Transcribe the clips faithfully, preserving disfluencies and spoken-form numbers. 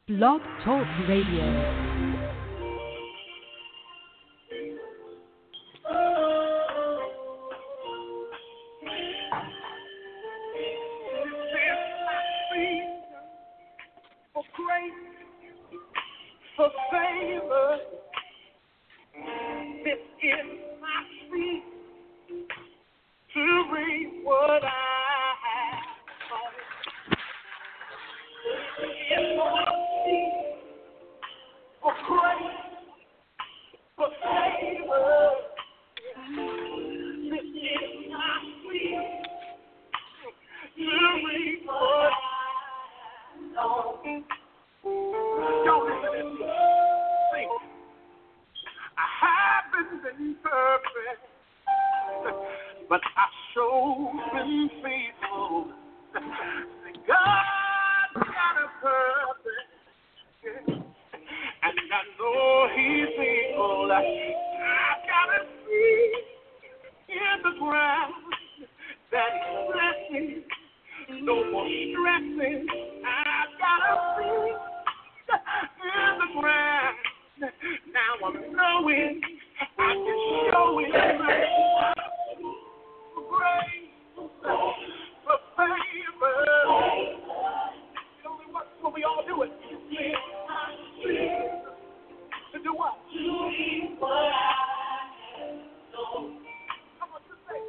Blog Talk Radio. For grace, for favor, this is my season to reap what I have sown. This is my season for grace, for favor, this is my season to reap what I have sown. Y'all listen to me. Sing. I haven't been perfect, but I sure been faithful. God got a purpose, and I know He's able. I've got a seed in the ground that He's blessing. No more stressing. I've got a seed in the ground. Now I'm knowing I can show it. For grace, for favor. You know what? When we all do it, to do what? To be what I know. Come on, just say.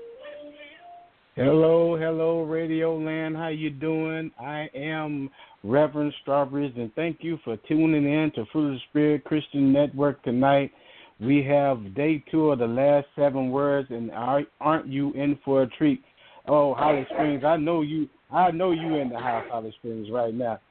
Hello, hello, Radio Land. How you doing? I am Reverend Strawberries, and thank you for tuning in to Fruit of the Spirit Christian Network tonight. We have day two of the last seven words, and aren't you in for a treat? Oh, Holly Springs, I know you. I know you in the house, Holly Springs, right now.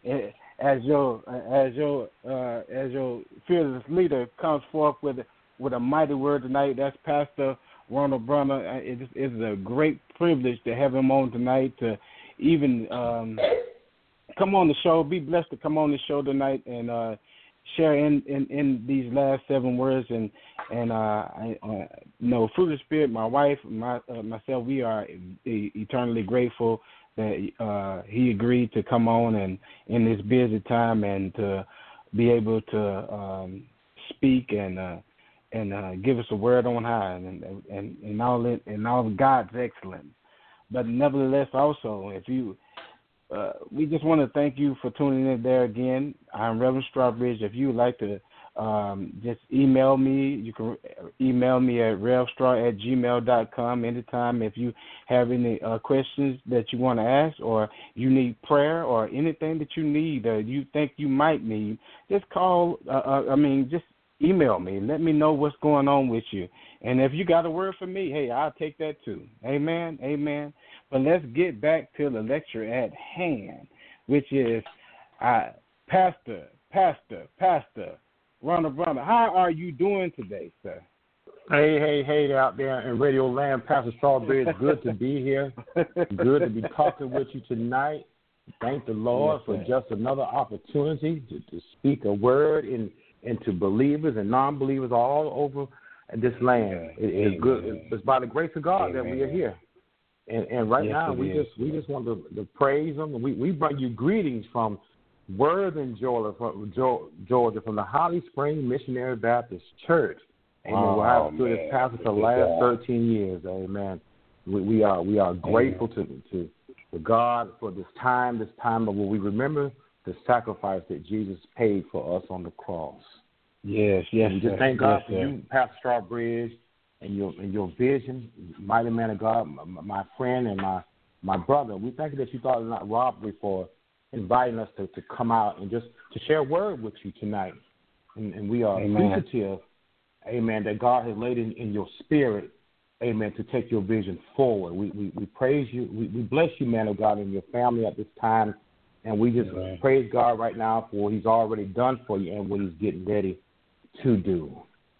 As your as your uh, as your fearless leader comes forth with with a mighty word tonight. That's Pastor Ronald Brunner. It is a great privilege to have him on tonight to even um, come on the show. Be blessed to come on the show tonight and uh, share in, in, in these last seven words. And and uh, I, uh, you know, Fruit of the Spirit, my wife, my uh, myself, we are e- eternally grateful that uh, he agreed to come on and in this busy time and to be able to um, speak and uh, and uh, give us a word on high and and and all it and all of God's excellence. But nevertheless, also, if you, uh, we just want to thank you for tuning in there again. I'm Reverend Strawbridge. If you would like to um, just email me, you can email me at revstraw at gmail dot com anytime. If you have any uh, questions that you want to ask, or you need prayer, or anything that you need, or you think you might need, just call. Uh, uh, I mean, just email me. Let me know what's going on with you. And if you got a word for me, hey, I'll take that too. Amen, amen. But let's get back to the lecture at hand, which is uh, Pastor, Pastor, Pastor Ronald Brunner. How are you doing today, sir? Hey, hey, hey out there in Radio Land. Pastor Strawberry, it's good to be here. Good to be talking with you tonight. Thank the Lord yes, for just another opportunity to, to speak a word in into believers and non-believers all over this land. It is good. It's by the grace of God Amen. That we are here. And, and right yes, now, we is. just we just want to, to praise Him. We we bring you greetings from Worthing, Georgia, from, Georgia, from the Holly Springs Missionary Baptist Church. Amen. Oh, where I've stood as pastor for the last thirteen years. Amen. We, we are we are grateful to, to to God for this time, this time of where we remember the sacrifice that Jesus paid for us on the cross. Yes, yes. And we just thank God yes, for you, Pastor Strawbridge, and your and your vision, mighty man of God, my, my friend and my my brother. We thank you that you thought it not robbery for inviting us to, to come out and just to share a word with you tonight. And, and we are Amen. appreciative, amen, that God has laid in, in your spirit, amen, to take your vision forward. We we, we praise you. We, we bless you, man of God, and your family at this time. And we just Amen. Praise God right now for what He's already done for you and what He's getting ready to do.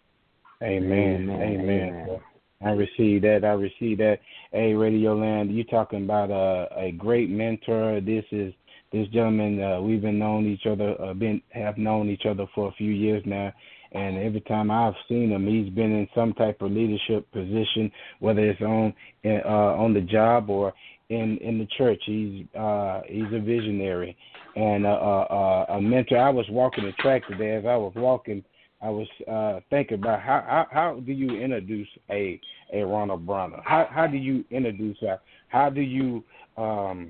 Amen. Amen. Amen. I receive that. I receive that. Hey, Radio Land, you're talking about uh, a great mentor. This is this gentleman. Uh, we've been known each other. Uh, been have known each other for a few years now. And every time I've seen him, he's been in some type of leadership position, whether it's on uh, on the job or in, in the church. He's uh, he's a visionary, and uh, uh, a mentor. I was walking the track today. As I was walking, I was uh, thinking about how, how how do you introduce a a Ronald Bronner? How how do you introduce that? How do you um,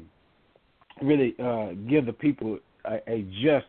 really uh, give the people a, a just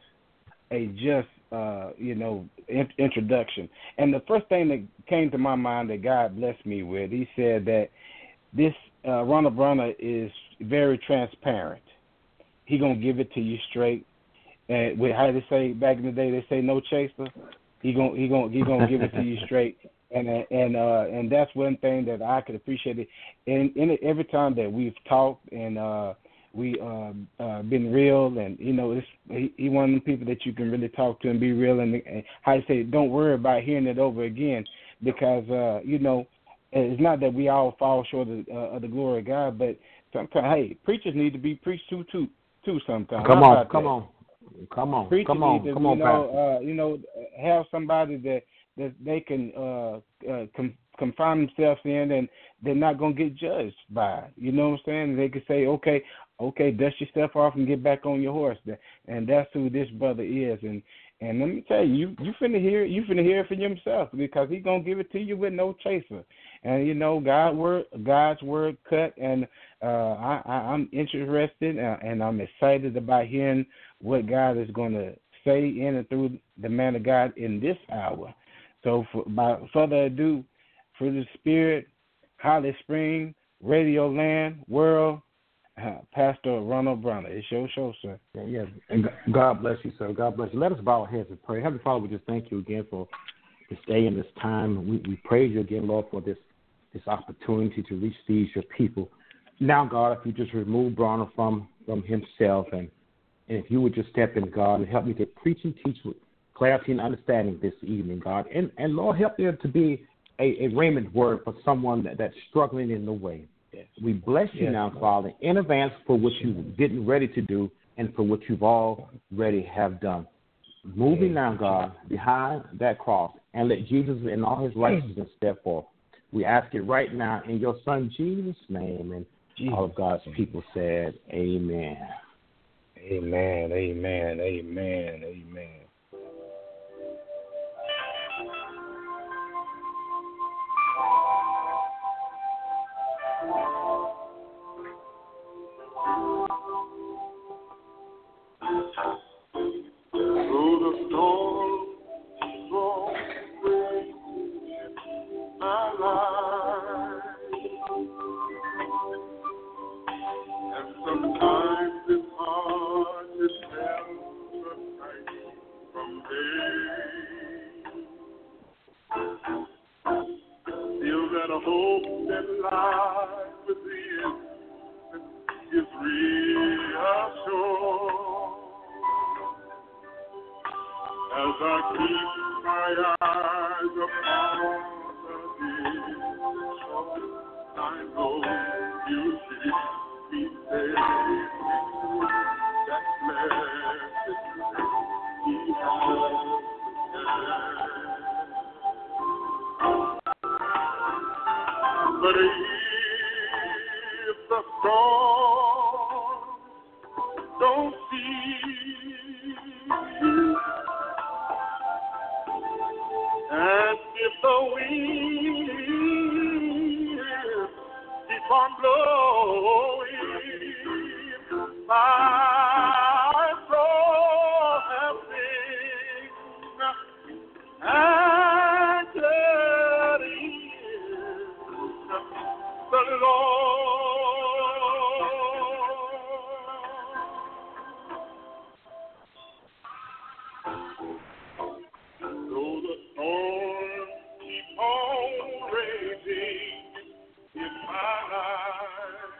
a just uh, you know in, introduction? And the first thing that came to my mind that God blessed me with, He said that this uh, Ronald Bronner is very transparent. He gonna give it to you straight. And with how they say back in the day, they say no chaser. He gonna he gonna he gonna give it to you straight. And uh, and uh, and that's one thing that I could appreciate it. And in it, every time that we've talked and uh, we uh, uh, been real, and you know, it's, he, he one of them people that you can really talk to and be real. And, and how you say, don't worry about hearing it over again, because uh, you know, it's not that we all fall short of, uh, of the glory of God, but sometimes, hey, preachers need to be preached to too. Too sometimes. Come on, come on, come on, Preachers come on, to, come you on, know, Pastor. uh, you know, have somebody that, that they can uh, uh, com- confine themselves in, and they're not gonna get judged by. You know what I'm saying? They can say, okay, okay, dust your stuff off and get back on your horse. And that's who this brother is. And and let me tell you, you you finna hear you finna hear it for yourself, because he's gonna give it to you with no chaser. And you know, God word, God's word cut, and uh, I, I, I'm interested uh, and I'm excited about hearing what God is going to say in and through the man of God in this hour. So, for, by further ado, through the Spirit, Holly Spring, Radio Land, World, uh, Pastor Ronald Bronner. It's your show, sir. Yeah, yeah, and God bless you, sir. God bless you. Let us bow our heads and pray. Heavenly Father, we just thank you again for this day and this time. We, we praise you again, Lord, for this this opportunity to reach these, your people. Now, God, if you just remove Bronner from, from himself, and, and if you would just step in, God, and help me to preach and teach with clarity and understanding this evening, God. And, and Lord, help there to be a, a Raymond word for someone that, that's struggling in the way. Yes. We bless you yes, now, Lord. Father, in advance for what you're getting ready to do and for what you've already have done. Moving yes. now, God, behind that cross, and let Jesus in all his righteousness step forth. We ask it right now in your Son Jesus' name, and Jesus. All of God's people said, amen. Amen, amen, amen, amen. Through the storm, storm, my life. And sometimes it's hard to tell the night from day. Feel that a hope that lies within is reassured as I keep my eyes upon I know you keep me safe. That blessed He has but if the storm don't cease, and if the wind keep on blowing, my soul has been anchored in the Lord. Though the storm keep on raging in my life,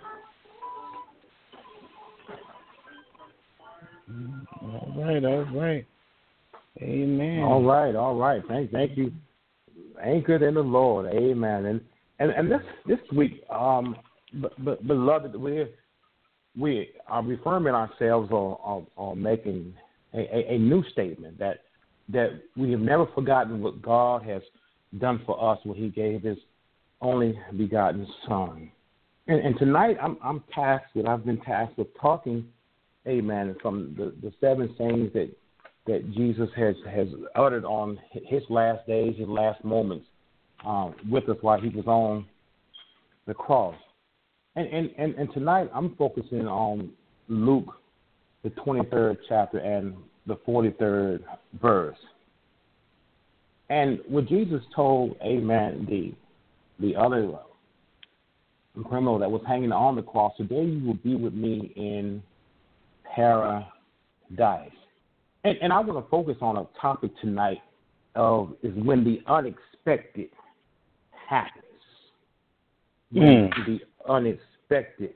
all right, all right. Amen. All right, all right. Thank, thank you. Anchored in the Lord. Amen. And and, and this this week, um, but, but beloved, we we are reaffirming ourselves on on, on making a, a, a new statement that that we have never forgotten what God has done for us when He gave His only begotten Son. And, and tonight, I'm I'm tasked with I've been tasked with talking amen, from the, the seven sayings that that Jesus has, has uttered on his last days, his last moments um, with us while he was on the cross. And, and, and, and tonight I'm focusing on Luke, the twenty-third chapter and the forty-third verse. And when Jesus told, amen, the, the other criminal that was hanging on the cross, today you will be with me in paradise. And, and I want to focus on a topic tonight of is when the unexpected happens. When Mm. the unexpected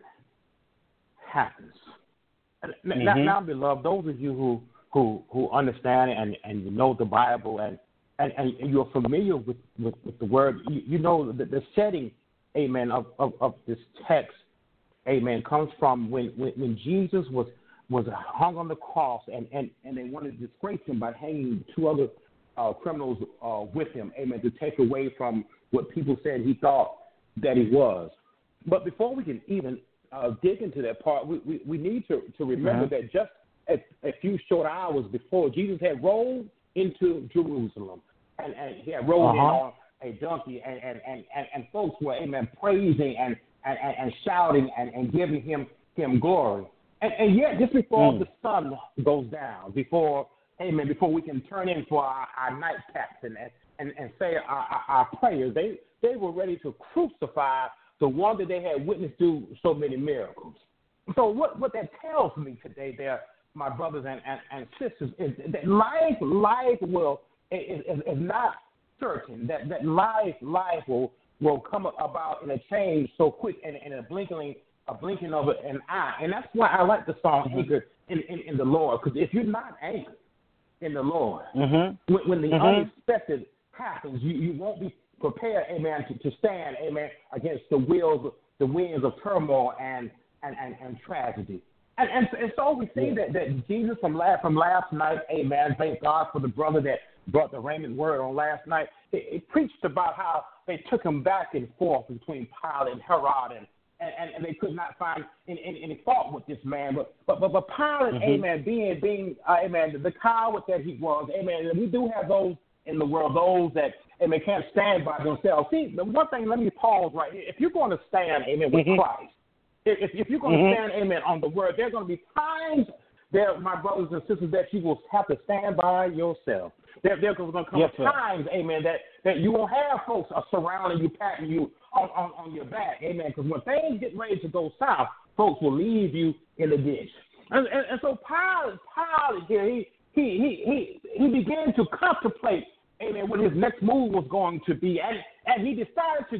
happens. Mm-hmm. Now, now, beloved, those of you who who, who understand and, and you know the Bible and, and, and you're familiar with, with, with the word, you, you know the, the setting, amen, of, of, of this text, amen, comes from when, when, when Jesus was was hung on the cross, and, and, and they wanted to disgrace him by hanging two other uh, criminals uh, with him, amen, to take away from what people said he thought that he was. But before we can even uh, dig into that part, we, we, we need to, to remember Uh-huh. that just a, a few short hours before, Jesus had rolled into Jerusalem, and, and he had rolled Uh-huh. in on a donkey, and, and, and, and, and folks were, amen, praising and, and, and shouting and, and giving him, him glory. And, and yet, just before Mm. the sun goes down, before, amen, before we can turn in for our, our nightcaps and, and, and say our, our, our prayers, they, they were ready to crucify the one that they had witnessed do so many miracles. So what, what that tells me today there, my brothers and, and, and sisters, is that life, life will, is, is, is not certain, that, that life, life will, will come about in a change so quick and in a blinking a blinking of an eye. And that's why I like the song Mm-hmm. Anchored in, in, in the Lord, because if you're not anchored in the Lord, Mm-hmm. when, when the Mhm. unexpected happens, you, you won't be prepared, amen, to, to stand, amen, against the wheels, the winds of turmoil and and, and, and tragedy. And, and and so we see Yeah. that, that Jesus from last from last night, amen, thank God for the brother that brought the Raymond word on last night. It, it preached about how they took him back and forth between Pilate and Herod, and And, and, and they could not find any, any, any fault with this man. But but but, but Pilate, Mm-hmm. amen, being being uh, amen, the coward that he was, amen. And we do have those in the world, those that amen can't stand by themselves. See, the one thing, let me pause right here. If you're going to stand, amen, with Mhm. Christ, if if you're going to Mhm. stand, amen, on the word, there are going to be times there, my brothers and sisters, that you will have to stand by yourself. There, there's going to come Yes, sir. times, amen, that, that you will have folks uh, surrounding you, patting you on, on, on your back, amen, because when things get ready to go south, folks will leave you in the ditch. And, and, and so Pilate, Pilate here, he, he, he, he, he began to contemplate, amen, what his next move was going to be, and, and he decided to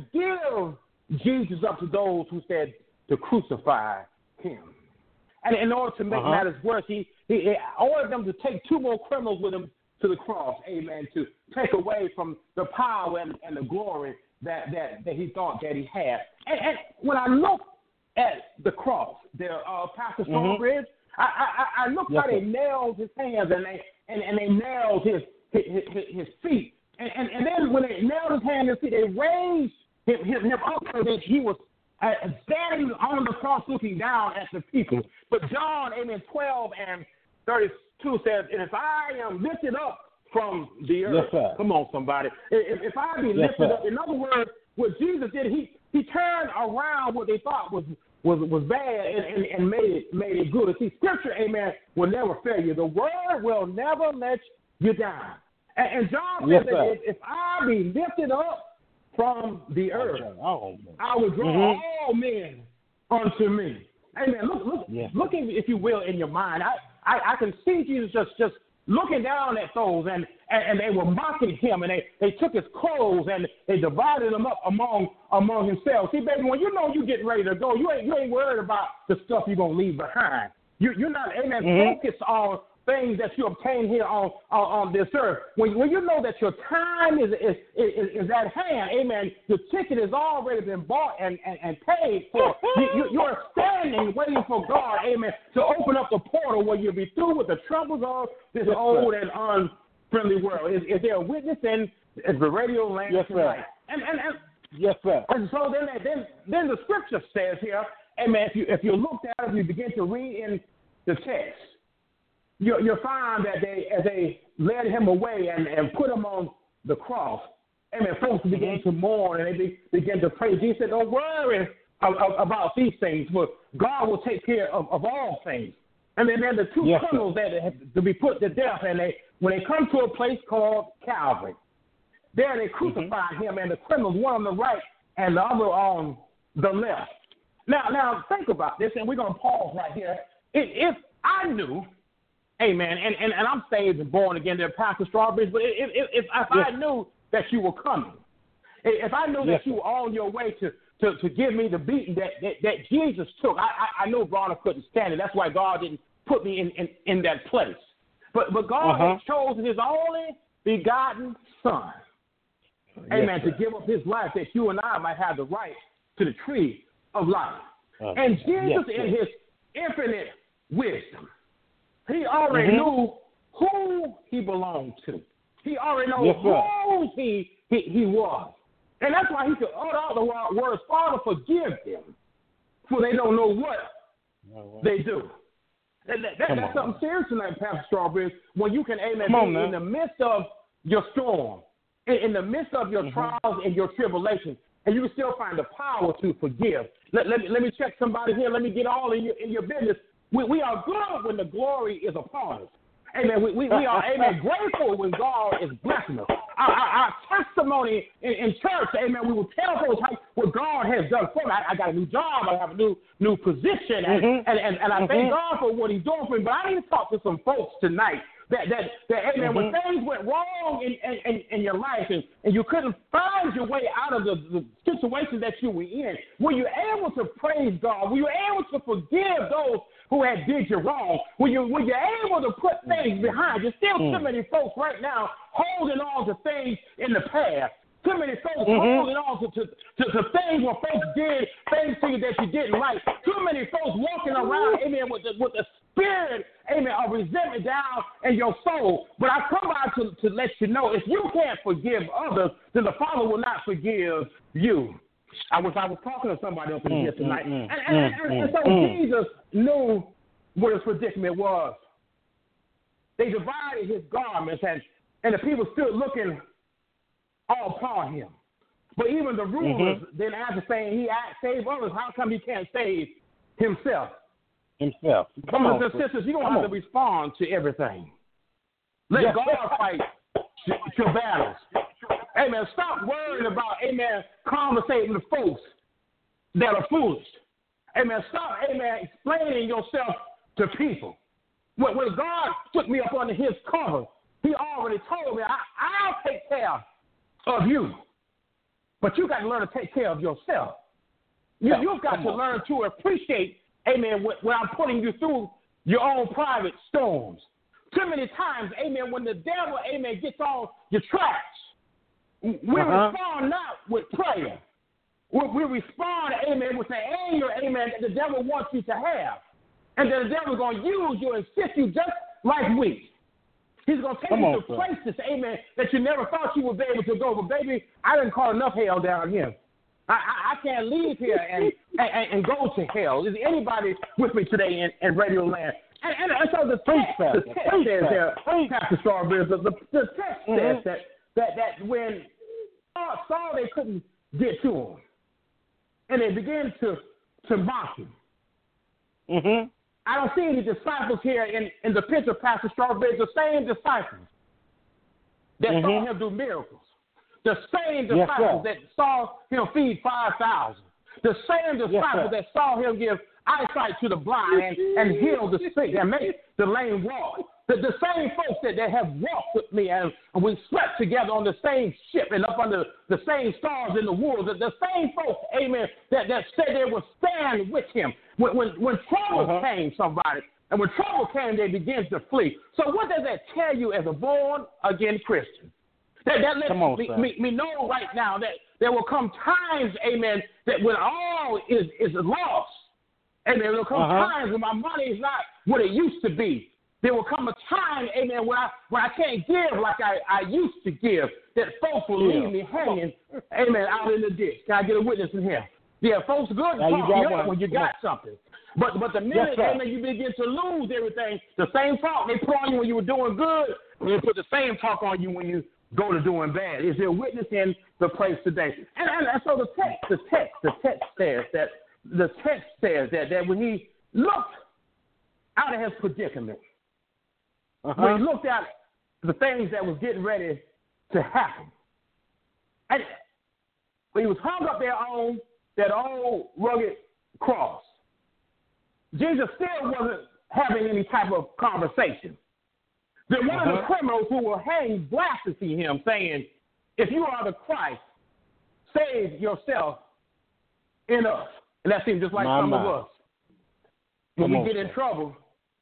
give Jesus up to those who said to crucify him. And in order to make Uh-huh. matters worse, he, he, he ordered them to take two more criminals with him to the cross, amen, to take away from the power and, and the glory that, that, that he thought that he had. And, and when I look at the cross, there, uh, Pastor Mhm. Stonebridge, I, I, I looked Yes, how they sir. nailed his hands and they and, and they nailed his his, his, his feet. And, and, and then when they nailed his hands and feet, they raised him, him, him up so that he was uh, standing on the cross looking down at the people. But John, amen, twelve and thirty-two says, and if I am lifted up from the earth, Yes, sir. come on, somebody, if, if I be Yes, lifted sir. up, in other words, what Jesus did, he, he turned around what they thought was was was bad and, and, and made it made it good. See, Scripture, amen, will never fail you. The Word will never let you down. And, and John Yes, said that sir. if, if I be lifted up from the earth, Oh, man. I will draw Mhm. all men unto me. Amen. Look, look, Yes. looking, if you will, in your mind. I, I, I can see Jesus just, just looking down at those, and, and, and they were mocking him, and they, they took his clothes and they divided them up among among themselves. See, baby, when you know you're getting ready to go, you ain't you ain't worried about the stuff you're gonna leave behind. You, you're not, amen, Mhm. focused on things that you obtain here on, on, on this earth. When, when you know that your time is is, is is at hand, amen, your ticket has already been bought and, and, and paid for. you, you, you're standing waiting for God, amen, to open up the portal where you'll be through with the troubles of this Yes, old sir. and unfriendly world. Is, is there a witness in is the radio land Yes, sir. tonight? And, and, and Yes, sir. and so then, then, then the scripture says here, amen, if you if you look down, if you begin to read in the text, you, you'll find that they, as they led him away and, and put him on the cross, amen, folks began to mourn and they be, began to pray. Jesus said, don't worry about these things, but God will take care of, of all things. And then there's the two yes, criminals that have to be put to death, and they when they come to a place called Calvary, there they crucified mm-hmm. him and the criminals, one on the right and the other on the left. Now, now think about this, and we're going to pause right here. If, if I knew, amen, and, and, and I'm saved and born again, there, Pastor Strawbridge, but if, if, if, if yes. I knew that you were coming, if I knew yes. that you were on your way to, to, to give me the beating that, that, that Jesus took, I, I, I know Bronner couldn't stand it. That's why God didn't put me in, in, in that place. But, but God uh-huh. has chosen his only begotten Son, amen, yes, to give up his life that you and I might have the right to the tree of life. Uh, and Jesus, yes, in his infinite wisdom, he already mm-hmm. knew who he belonged to. He already knew yes, who he, he he was. And that's why he could utter out the words, Father, forgive them, for they don't know what oh, they do. And that, that, that's something serious tonight, Pastor Strawberry, when you can, amen, on, in man. the midst of your storm, in, in the midst of your mm-hmm. trials and your tribulations, and you can still find the power to forgive. Let, let, me, let me check somebody here. Let me get all in your, in your business. We, we are good when the glory is upon us. Amen. We, we, we are, amen, grateful when God is blessing us. Our, our, our testimony in, in church, amen, we will tell folks how, what God has done for me. I, I got a new job. I have a new new position. And, mm-hmm. and, and, and I mm-hmm. thank God for what he's doing for me. But I need to talk to some folks tonight that, that, that amen, mm-hmm. when things went wrong in, in, in your life and, and you couldn't find your way out of the, the situation that you were in, were you able to praise God? Were you able to forgive those who had did you wrong? Were you, were you able to put things behind you? Still mm. too many folks right now holding on to things in the past. Too many folks mm-hmm. holding on to, to, to, to things where folks did, things to you that you didn't like. Too many folks walking around, amen, with the, with the spirit, amen, of resentment down in your soul. But I come by to, to let you know, if you can't forgive others, then the Father will not forgive you. I was I was talking to somebody up in mm, here tonight, mm, and, and, mm, and, and, and so mm. Jesus knew what his predicament was. They divided his garments, and, and the people stood looking all upon him. But even the rulers mm-hmm. then after saying he saved others, how come he can't save himself? Himself. Come Brothers on, and sisters, you don't have on. to respond to everything. Let yes. God fight your battles. Amen. Stop worrying about, amen, conversating with folks that are foolish. Amen. Stop, amen, explaining yourself to people. When, when God took me up under his cover, he already told me, I, I'll take care of you. But you got to learn to take care of yourself. You, you've got to learn to appreciate, amen, when I'm putting you through your own private storms. Too many times, amen, when the devil, amen, gets on your tracks, we uh-huh. respond not with prayer. We, we respond, amen, with the anger, amen, that the devil wants you to have. And then the devil's going to use you and sift you just like wheat. He's going to take Come you on, to sir. places, amen, that you never thought you would be able to go. But, baby, I didn't call enough hell down here. I, I, I can't leave here and, and, and go to hell. Is anybody with me today in, in Radio Land? And, and, and so the text, the text says there, Pastor Strawberry, the, the, the text mm-hmm. says that, that, that when God saw they couldn't get to him, and they began to, to mock him. Mm-hmm. I don't see any disciples here in, in the picture, Pastor Strawberry, the same disciples that mm-hmm. saw him do miracles. The same disciples yes, that saw him feed five thousand. The same disciples yes, that saw him give eyesight to the blind and, and heal the sick and make the lame walk. The, the same folks that, that have walked with me and, and we slept together on the same ship and up under the same stars in the woods. The, the same folks, amen, that, that said they would stand with him. When, when, when trouble uh-huh. came, somebody, and when trouble came, they began to flee. So what does that tell you as a born-again Christian? That, that lets on, me, me, me know right now that there will come times, amen, that when all is, is lost, amen, there will come uh-huh. times when my money is not what it used to be. There will come a time, amen, when I when I can't give like I, I used to give, that folks will yeah. leave me hanging, amen, out in the ditch. Can I get a witness in here? Yeah, folks good to talk you up when you got something. But but the minute yes, amen, you begin to lose everything, the same talk they put on you when you were doing good, they put the same talk on you when you go to doing bad. Is there a witness in the place today? And, and, and so the text, the text, the text says that the text says that that when he looked out of his predicament, uh-huh. when he looked at the things that was getting ready to happen, and when he was hung up there on that old rugged cross, Jesus still wasn't having any type of conversation. Then one uh-huh. of the criminals who were hanged blasphemed him, saying, "If you are the Christ, save yourself and us." And that seems just like my some mind. of us. When Come we on, get in trouble,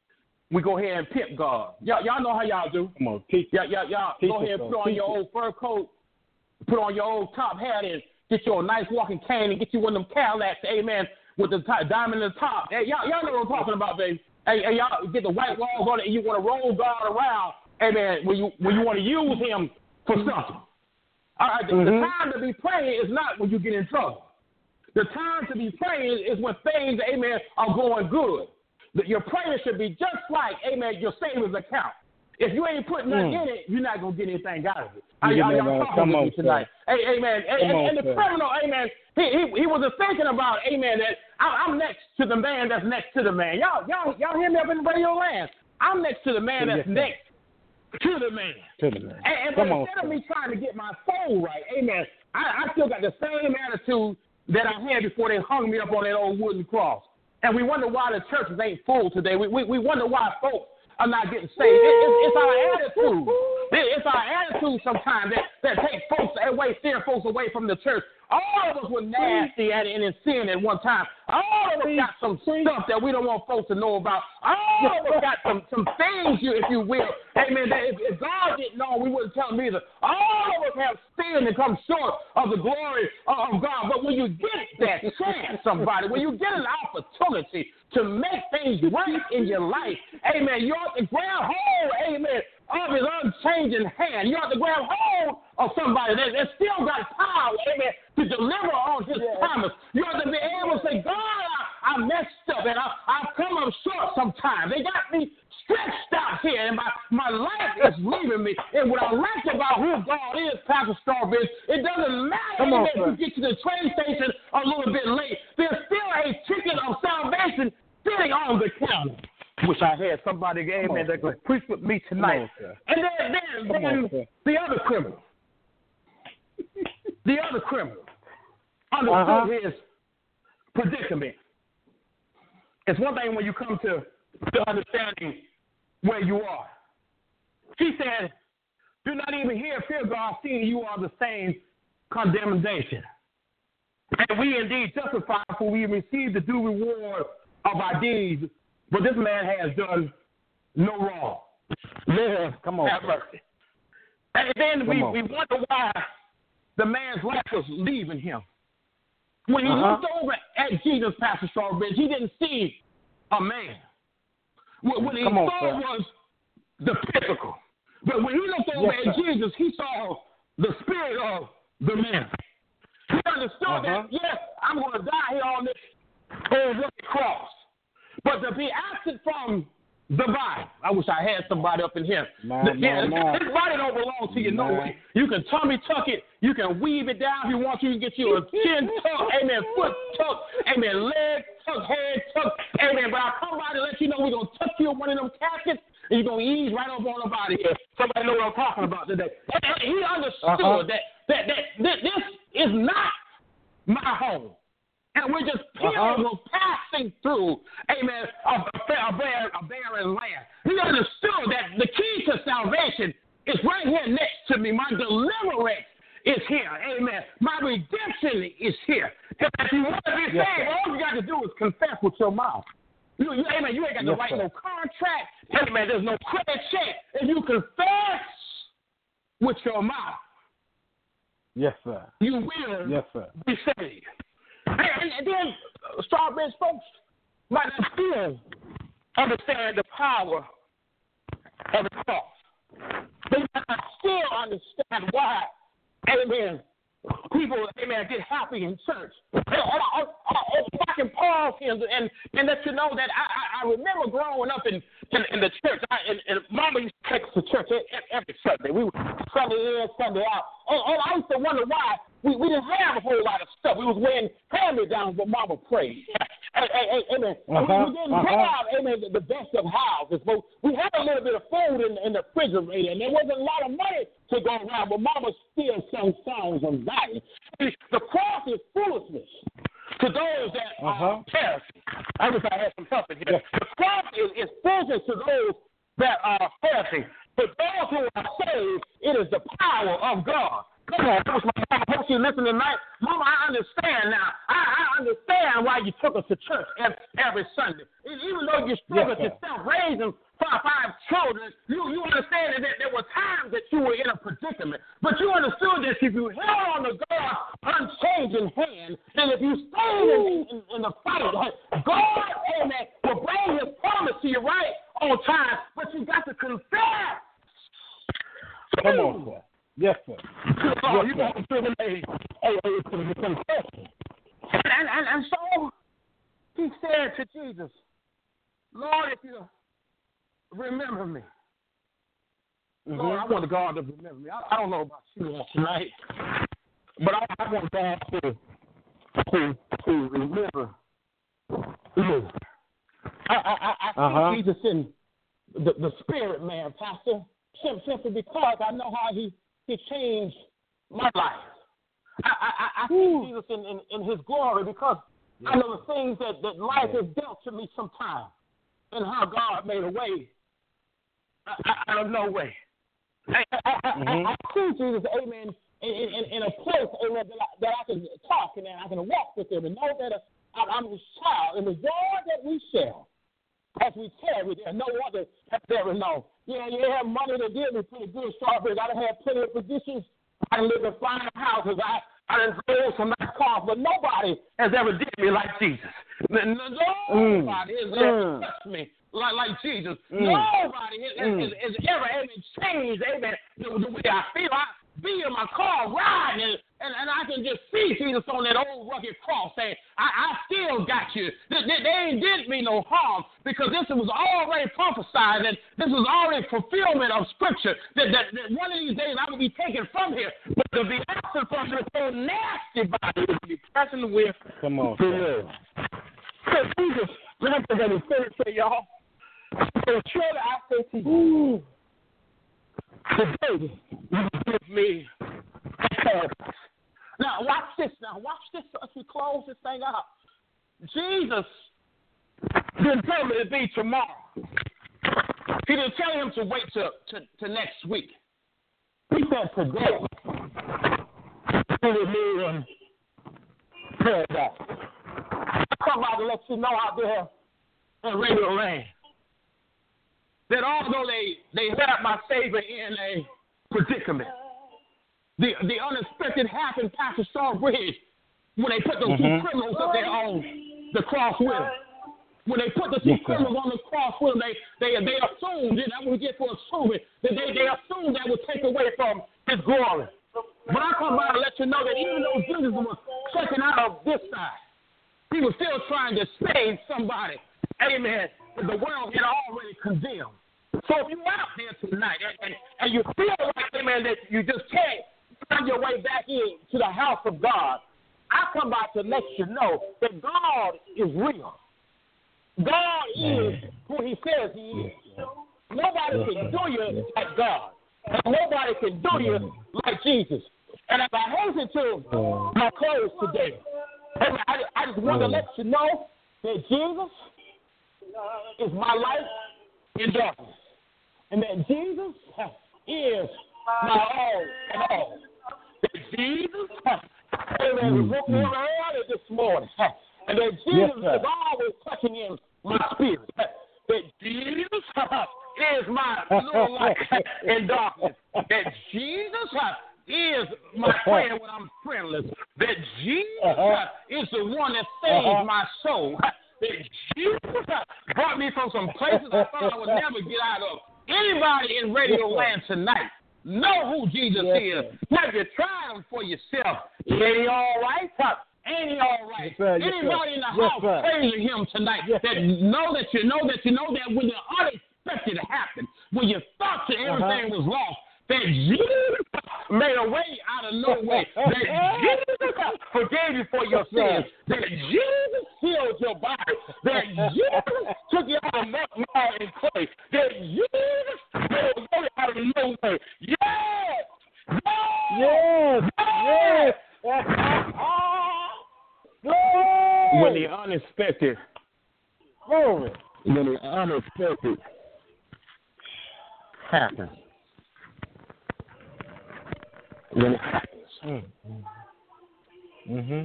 we go ahead and pimp God. Y'all, y'all know how y'all do. Come on, teach y'all, y'all, y'all teach go ahead and put on teach your it. old fur coat, put on your old top hat, and get you a nice walking cane and get you one of them Cadillacs, amen, with the top, diamond in the top. Hey, y'all, y'all know what I'm talking about, baby. Hey, hey, y'all get the white walls on it, and you want to roll God around, amen, when you when you want to use him for something. All right, mm-hmm. the time to be praying is not when you get in trouble. The time to be praying is when things, amen, are going good. Your prayer should be just like, amen, your savings account. If you ain't putting nothing mm. in it, you're not going to get anything out of it. Are, are y'all talking with me tonight? Hey, amen. And, and, and the criminal, amen, he, he, he wasn't thinking about, amen, that I, I'm next to the man that's next to the man. Y'all, y'all, y'all hear me up in the radio land? I'm next to the man that's yes, next to the man. To the man. And, and but on, instead sir. of me trying to get my soul right, amen, I, I still got the same attitude that I had before they hung me up on that old wooden cross. And we wonder why the churches ain't full today. We we, we wonder why folks are not getting saved. It, it's, it's our attitude. It, it's our attitude sometimes that, that takes folks away, steer folks away from the church. All of us were nasty at it and in sin at one time. All of us got some stuff that we don't want folks to know about. All of us got some, some things, you, if you will. Amen. That if, if God didn't know, we wouldn't tell him either. All of us have sinned and come short of the glory of God. But when you get that chance, somebody, when you get an opportunity to make things right in your life, amen, you ought to grab hold, amen, of his unchanging hand. You ought to grab hold of somebody that, that still got power, amen, to deliver on his yeah. promise. You ought to be able to say, God, I, I messed up and I, I've come up short sometimes. They got me stretched out here and my, my life is leaving me. And what I like about who God is, Pastor Strawberry, it doesn't matter on, if you get to the train station a little bit late. There's still a ticket of salvation sitting on the counter. Wish I had somebody, amen, that could preach with me tonight. On, and then, then, then on, the other criminal, the other criminal understood uh-huh. his predicament. It's one thing when you come to the understanding where you are. He said, do not even hear fear God, seeing you are the same condemnation. And we indeed justify, for we receive the due reward of our deeds. But this man has done no wrong. Lord, come on, have mercy. And then we, we wonder why the man's life was leaving him. When he uh-huh. looked over at Jesus, Pastor Strawbridge, he didn't see a man. What, what he come on, saw sir. was the physical. But when he looked over yes, at sir. Jesus, he saw the spirit of the man. He understood uh-huh. that, yes, I'm going to die here on this old rugged cross. But to be absent from the body, I wish I had somebody up in here. Nah, the, yeah, nah, this body don't belong to you nah. no way. You can tummy tuck it. You can weave it down if you want to. You can get you a chin tuck, amen, foot tuck, amen, leg tuck, head tuck, amen. But I come by to let you know we're going to tuck you in one of them caskets, and you're going to ease right up on the body here. Somebody know what I'm talking about today. And he understood uh-huh. that, that, that, that this is not my home. And we're just pilgrims uh-huh. passing through, amen, a, a, barren, a barren land. He understood that the key to salvation is right here next to me. My deliverance is here, amen. My redemption is here. If you want to be yes, saved, all you got to do is confess with your mouth. You, you, amen, you ain't got to yes, write sir. no contract. Amen, there's no credit check. If you confess with your mouth, yes, sir. you will yes, sir. be saved. And, and then uh, Strawbridge folks might not still understand the power of the cross. They might not still understand why, amen, people, amen, get happy in church. And, and I, I, if I can pause here and, and let you know that I, I remember growing up in, in, in the church, I, and, and Mama used to take us to church every Sunday. We would Sunday in, Sunday out. And, and I used to wonder why we, we didn't have a whole lot of stuff. We was wearing hand-me-downs when Mama prayed. And, and, and, and uh-huh, we, we didn't uh-huh. have, amen, the, the best of houses. But we had a little bit of food in, in the refrigerator, and there wasn't a lot of money to go around, but Mama still sang songs of Zion. The cross is foolishness to those that uh-huh. are perishing. I wish I had some help in here. The cross is, is foolishness to those that are perishing. But those who are saved, it is the power of God. Come on, that was my mama. Hope you listen tonight. Mama, I understand now. I, I understand why you took us to church every, every Sunday. Even though you struggled yes, yourself raising five, five children, you, you understand that there were times that you were in a predicament. But you understood that if you held on to God's unchanging hand, and if you stayed in, in, in the fight, God, amen, will bring his promise to you right on time. But you got to confess. Come on, sir. Yes, sir. Oh, yes, you got to give him a, a, a, a confession. And, and, and so he said to Jesus, Lord, if you remember me. Mm-hmm. Lord, I want God to remember me. I, I don't know about you tonight, but I, I want God to, to, to remember me. I, I, I, I uh-huh. see Jesus in the, the spirit, man, Pastor, simply because I know how he He changed my life. I, I, I see Jesus in, in, in his glory because yeah. I know the things that, that life yeah. has dealt to me sometimes and how God made a way out of no way. I, I, mm-hmm. I, I see Jesus, amen, in, in, in a place, amen, that I, that I can talk and I can walk with him and know that I, I'm his child. And the joy that we share as we tarry there, no other has ever known. Yeah, you have money that did me pretty good, Strawberry. I done had plenty of positions. I done lived in fine houses. I, I done drove some nice cars, but nobody has ever did me like Jesus. Nobody mm. has mm. ever touched me like, like Jesus. Mm. Nobody has, mm. has, has ever, ever changed, amen, the, the way I feel. I be in my car riding, and, and, and I can just see Jesus on that old rugged cross saying, I, I still got you. They, they, they ain't did me no harm because this was already prophesied and this was already fulfillment of Scripture that, that, that one of these days I will be taken from here. But to be absent from this so nasty body to be present with Come on, the Lord. So Jesus, remember that he said to y'all, so surely I say to you, today, you give me paradise. Now, watch this. Now, watch this as we close this thing out. Jesus didn't tell me to be tomorrow. He didn't tell him to wait to, to, to next week. He said today, he will be in paradise. I come out to let you know out there in Radio Land that although they, they had my Savior in a predicament, the the unexpected happened, Pastor Starbridge, when they put those mm-hmm. two criminals up there on the cross with him. When they put the two yes, criminals on the cross with him, they they they assumed, and that's what we get for assuming, that they, they assumed that would take away from his glory. But I come by to let you know that even though Jesus was checking out of this side, he was still trying to save somebody. Amen. That the world had already condemned. So if you're out there tonight and, and, and you feel like, amen, that you just can't find your way back in to the house of God, I come by to let you know that God is real. God is who he says he is. Nobody can do you like God. And nobody can do you like Jesus. And if I hasten to my close today, I, I just want to let you know that Jesus is my light in darkness. And that Jesus is my all in all. That Jesus, amen, we woke me up early this morning. And that Jesus yes, is always touching in my spirit. That Jesus is my little light in darkness. That Jesus is my friend when I'm friendless. That Jesus uh-huh. is the one that saves uh-huh. my soul. That Jesus brought me from some places I thought I would never get out of. Anybody in Radio Land tonight Know who Jesus yes, is. Have you tried him for yourself? Ain't he all right? Ain't he all right? Yes, sir. Yes, Anybody sir. in the Yes, house sir. praising him tonight Yes, that sir. know that you know that you know that when the unexpected happened, when you thought that everything Uh-huh. was lost, that Jesus made a way out of no way, that Jesus forgave you for your sins, that Jesus healed your body, that Jesus took you out of mud and clay, that Jesus made a way out of no way. Yes! Yes! Yes! Glory! When the unexpected, Glory! when the unexpected happens, when it happens, Mm-hmm.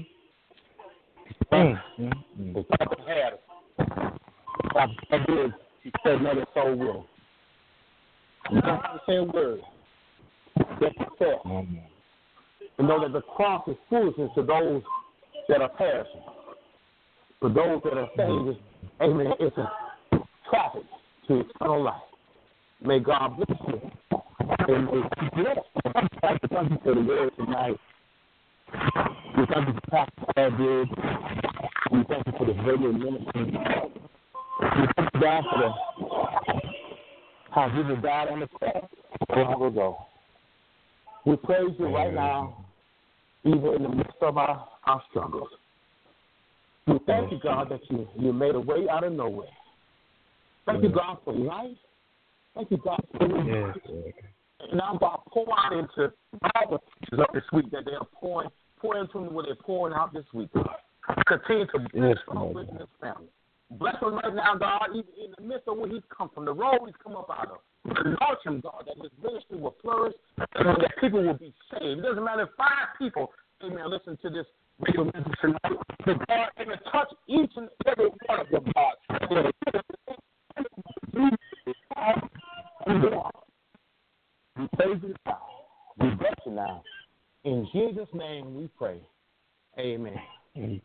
mm-hmm. the Papa had it. Papa did. He said, another soul will. You don't have to say a word. Just accept. Mm-hmm. And know that the cross is foolishness to those that are perishing. For those that are saved, amen, it's a traffic to eternal life. May God bless you. And may He bless you. Thank you for the word tonight. We thank you for Pastor Edward. We thank you for the radio ministry. We thank you, God, for the, how Jesus died on the cross long ago. We praise you right now, even in the midst of our, our struggles. We thank you, God, that you, you made a way out of nowhere. Thank you, God, for life. Thank you, God, for life. Yes. And now, God, pour out into all the teachers up this week that they're pouring, pour into them what they're pouring out this week, God. Continue to bless Yes, them this family. Bless him right now, God, even in the midst of where he's come from, the road he's come up out of. Launch him, God, that his ministry will flourish and that people will be saved. It doesn't matter if five people, amen, listen to this radio message tonight. That God can touch each and every one of them, God. We praise you now. We bless you now. In Jesus' name we pray. Amen. Amen.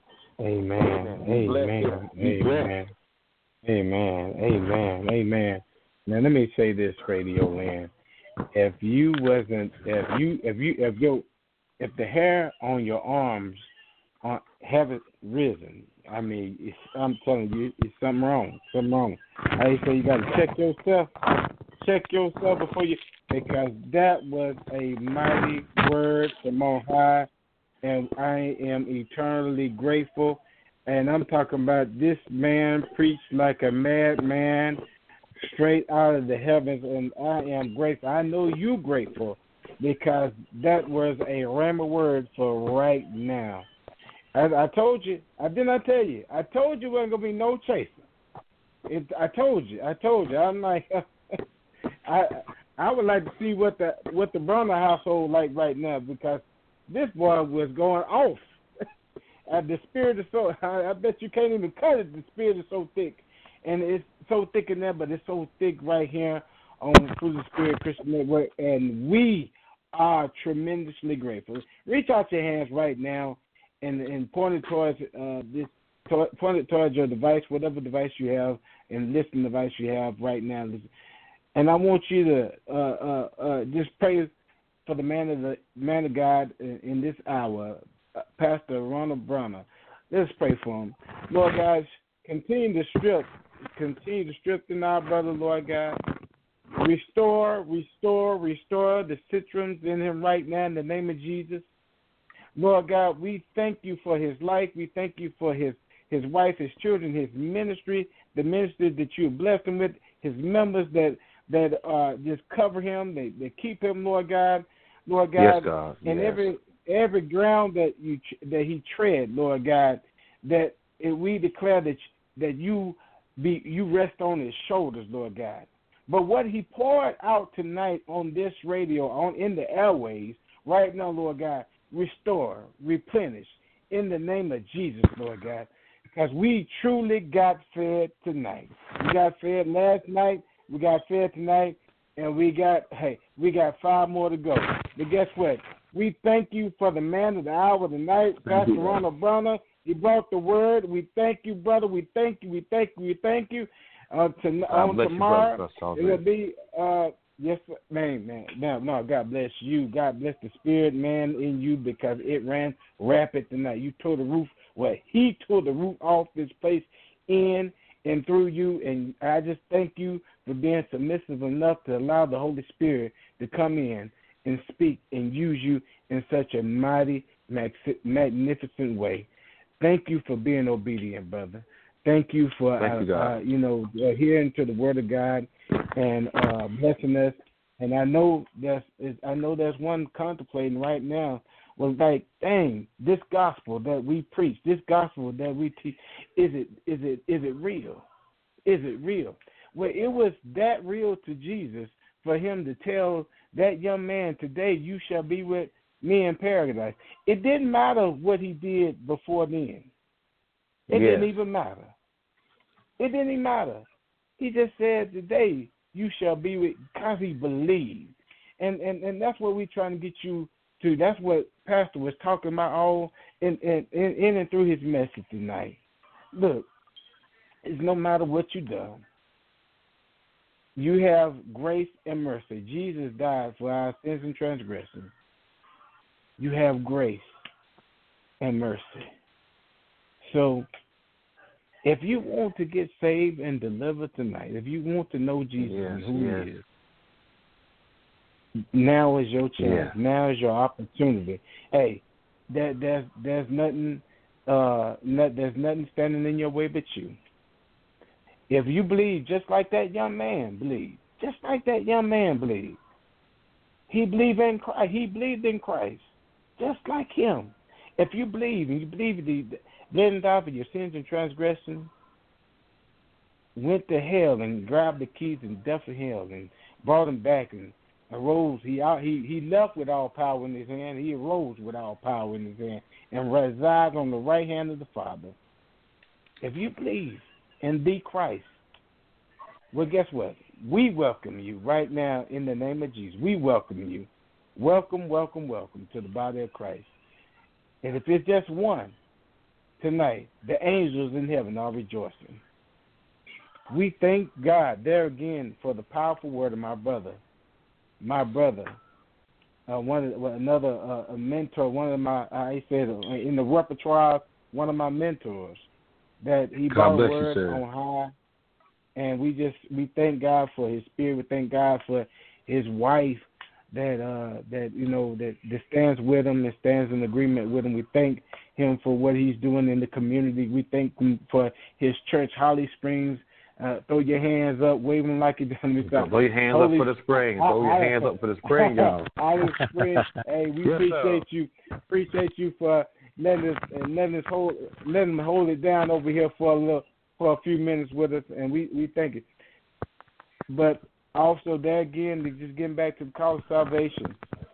Amen. Amen. Amen. Amen. Amen. Amen. Now let me say this, Radio Land. If you wasn't, if you, if you, if your, if the hair on your arms uh, haven't risen, I mean, it's, I'm telling you, it's something wrong. Something wrong. I say you got to check yourself. Check yourself before you, because that was a mighty word from on high, and I am eternally grateful. And I'm talking about this man preached like a madman, straight out of the heavens, and I am grateful. I know you grateful, because that was a rhema word for right now. As I told you, I did not tell you. I told you there wasn't gonna be no chaser. It, I told you. I told you. I'm like, I I would like to see what the what the Brunner household like right now, because this boy was going off. uh, the spirit is so. I, I bet you can't even cut it. The spirit is so thick, and it's so thick in there, but it's so thick right here on Through the Spirit Christian Network, and we are tremendously grateful. Reach out your hands right now and and point it towards uh, this. Point it towards your device, whatever device you have, and listening device you have right now. And I want you to uh, uh, uh, just pray for the man of the man of God in, in this hour, uh, Pastor Ronald Brunner. Let's pray for him, Lord God. Continue to strip, continue to strengthen our brother, Lord God. Restore, restore, restore the citrons in him right now in the name of Jesus. Lord God, we thank you for his life. We thank you for his his wife, his children, his ministry, the ministry that you blessed him with, his members that that uh, just cover him, they, they keep him, Lord God, Lord God, yes, God. and yes. every every ground that you that he tread, Lord God, that we declare that that you be you rest on his shoulders, Lord God. But what he poured out tonight on this radio, on in the airways, right now, Lord God, restore, replenish, in the name of Jesus, Lord God. Because we truly got fed tonight. We got fed last night, we got fed tonight, and we got, hey, we got five more to go. But guess what? We thank you for the man of the hour tonight, Pastor Ronald Brunner. He brought the word. We thank you, brother. We thank you. We thank you. We thank you. Uh, to, on tomorrow, you, it will be uh, Yes, man, man. No, no, God bless you. God bless the spirit, man, in you because it ran rapid tonight. You tore the roof. Well, he tore the roof off this place in and through you. And I just thank you for being submissive enough to allow the Holy Spirit to come in and speak and use you in such a mighty, magnificent way. Thank you for being obedient, brother. Thank you for, Thank uh, you, God. uh, you know, adhering to the Word of God and uh, blessing us. And I know there's, I know there's one contemplating right now. Was like, dang, this gospel that we preach, this gospel that we teach, is it, is it, is it real? Is it real? Well, it was that real to Jesus for him to tell that young man, today you shall be with me in paradise. It didn't matter what he did before then. It Yes. didn't even matter. It didn't even matter. He just said, today you shall be with, because he believed. And, and, and that's what we're trying to get you to. That's what Pastor was talking about all in, in, in, in and through his message tonight. Look, it's no matter what you've done. You have grace and mercy. Jesus died for our sins and transgressions. You have grace and mercy. So if you want to get saved and delivered tonight, if you want to know Jesus Yes, and who yes. he is, now is your chance. Yeah. Now is your opportunity. Hey, there, there's there's nothing uh not, there's nothing standing in your way but you. If you believe just like that young man believed, just like that young man believed, he believed in Christ. He believed in Christ, just like him. If you believe and you believe that didn't die for your sins and transgressions, went to hell and grabbed the keys and death of hell and brought him back and arose. He out. He he left with all power in his hand. He arose with all power in his hand and resides on the right hand of the Father. If you believe and be Christ, well, guess what? We welcome you right now in the name of Jesus. We welcome you. Welcome, welcome, welcome to the body of Christ. And if it's just one tonight, the angels in heaven are rejoicing. We thank God there again for the powerful word of my brother, my brother, uh, one of, well, another uh, a mentor, one of my, I said in the repertoire, one of my mentors, that he God brought a bless word you, sir. on high. And we just, we thank God for his spirit. We thank God for his wife that, uh, that you know, that, that stands with him and stands in agreement with him. We thank him for what he's doing in the community. We thank him for his church, Holly Springs. Uh, throw your hands up, waving like you're doing. Throw your hands Holy, up for the spring. Throw your hands up for the spring, y'all. Holly Springs. Hey, we Yes, appreciate sir. you. Appreciate you for letting us and letting us hold letting them hold it down over here for a little for a few minutes with us, and we, we thank you. But also there again, just getting back to the call of salvation.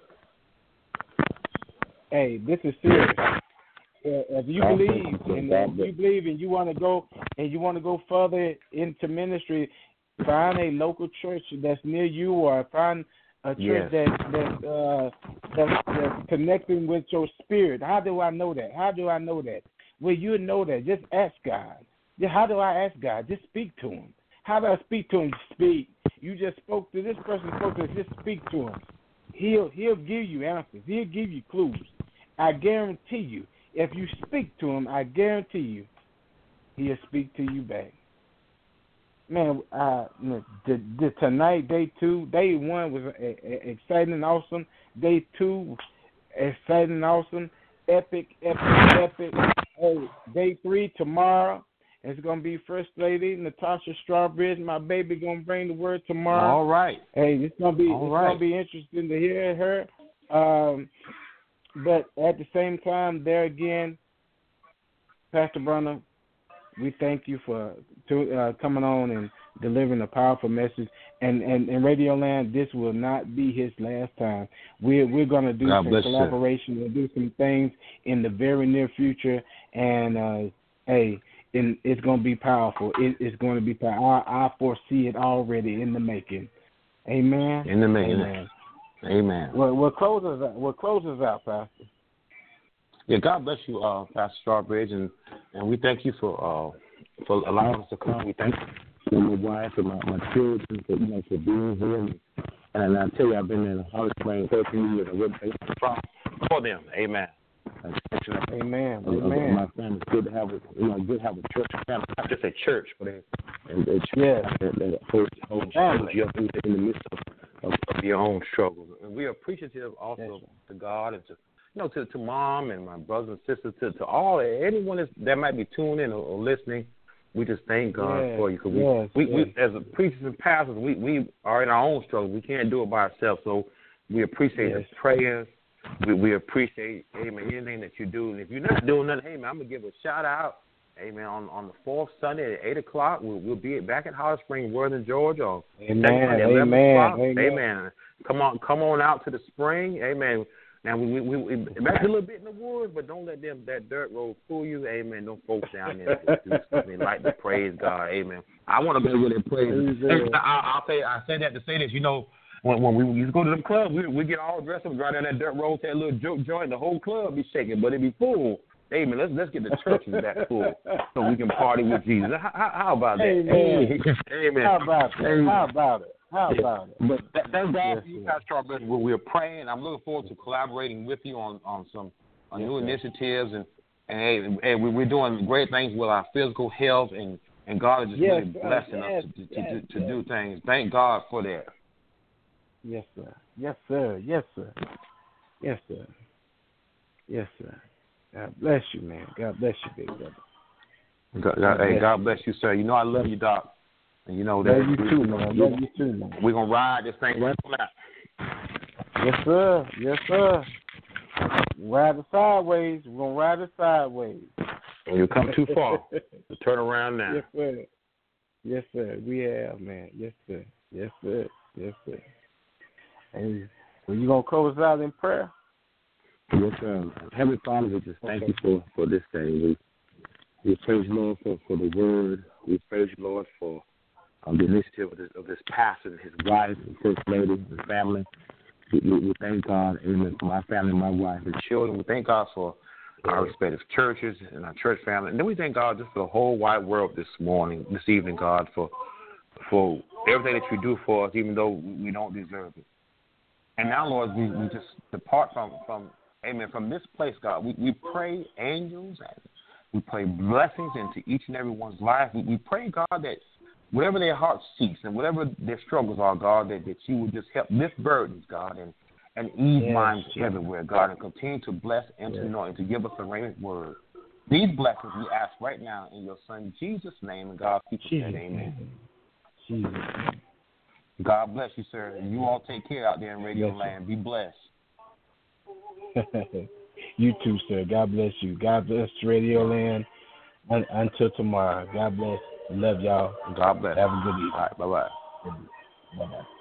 Hey, this is serious. If you believe and if you believe and you want to go and you want to go further into ministry, find a local church that's near you, or find a church Yes. that that uh, that's, that's connecting with your spirit. How do I know that? How do I know that? Well, you know that. Just ask God. How do I ask God? Just speak to him. How do I speak to him? Speak. You just spoke to this person. Spoke to him. Just speak to him. He'll he'll give you answers. He'll give you clues. I guarantee you. If you speak to him, I guarantee you, he'll speak to you back. Man, uh, the, the, tonight, day two, day one was a, a, exciting and awesome. Day two, exciting and awesome. Epic, epic, epic. Hey, day three, tomorrow, it's going to be First Lady Natasha Strawbridge. My baby going to bring the word tomorrow. All right. Hey, it's going to be, All it's right. going to be interesting to hear her. Um, But at the same time, there again, Pastor Brunner, we thank you for to, uh, coming on and delivering a powerful message. And, and, and Radio Land, this will not be his last time. We're, we're going to do God some bless collaboration. We'll do some things in the very near future. And, uh, hey, and it's going to be powerful. It, it's going to be powerful. I, I foresee it already in the making. Amen? In the making. Amen. Amen. Well, we'll close us out. We'll close us out, Pastor. Yeah, God bless you, uh, Pastor Strawbridge, and, and we thank you for uh, for allowing us to come. We thank you for my wife and my, my children for, you know, for being here and, And I tell you, I've been in Holly Springs thirteen years. I wouldn't say from for them. Amen. Amen. Uh, Amen. My family's good to have a, you know, good to have a church family. Not just a church, but a, a, a church Yeah. that, that holds, holds, holds you up in the, in the midst of, of, of your own struggles. And we are appreciative also yes. to God and to, you know, to, to Mom and my brothers and sisters, to, to all, anyone that's, that might be tuned in or, or listening. We just thank God yes. for you. Cause yes. we, we, yes. we, as a preachers and pastors, we, we are in our own struggle. We can't do it by ourselves. So we appreciate yes. the prayers. We, we appreciate, amen, anything that you do. And if you're not doing nothing, hey, man, I'm going to give a shout-out, amen, on, on the fourth Sunday at eight o'clock. We'll, we'll be back at Holly Springs, Worthing, Georgia. Amen, amen, amen. Amen. Come on come on out to the spring, amen. Now, we, we, we, it might be a little bit in the woods, but don't let them that dirt road fool you, amen. Don't folks down there just, they like to praise God, amen. I want to go with it, praise. I, I'll say, I say that to say this, you know, When, when we used to go to the club, we we get all dressed up, drive down that dirt road, take a little joke joint, the whole club be shaking, but it be full. Hey, man, let's let's get the churches back full so we can party with Jesus. How, how, how about that? Amen. Amen. How about that? Amen. How about it? How about it? But that, that's God yes, for you guys, Charles. We're praying. I'm looking forward to collaborating with you on, on some on yes, new sir. initiatives, and and, and we're doing great things with our physical health, and, and God is just yes, really blessing yes, us to, to, yes, to, to yes. do things. Thank God for that. Yes, sir. Yes, sir. Yes, sir. Yes, sir. Yes, sir. God bless you, man. God bless you, big brother. God, God, hey, God bless you, sir. You know I love you, Doc. And you know that. Love you too, man. Love you too, man. We're going to ride this thing right on out. Yes, sir. Yes, sir. Ride it sideways. We're going to ride it sideways. When you come too far, turn around now. Yes, sir. Yes, sir. We have, man. Yes, sir. Yes, sir. Yes, sir. And well, you going to close out in prayer? Yes, sir. Heavenly Father, we just thank okay. you for, for this day. We, we praise you, Lord, for, for the word. We praise you, Lord, for um, the initiative of this, of this pastor and his wife, and first lady, and family. We, we, we thank God, amen, for my family, my wife, and children. We thank God for our respective churches and our church family. And then we thank God just for the whole wide world this morning, this evening, God, for for everything that you do for us, even though we don't deserve it. And now, Lord, we, we just depart from, from, amen, from this place, God. We, we pray angels and we pray blessings into each and every one's life. We, we pray, God, that whatever their heart seeks and whatever their struggles are, God, that, that you would just help lift burdens, God, and, and ease yes, minds yes. everywhere, God, and continue to bless and yes. to know and to give us a rhema word. These blessings we ask right now in your Son Jesus' name, and God, people say amen. Jesus. God bless you, sir. You all take care out there in Radio yes, Land. Be blessed. You too, sir. God bless you. God bless Radio Land. Un- until tomorrow. God bless. Love y'all. God bless. Have a good evening. All right. Bye-bye. Bye-bye.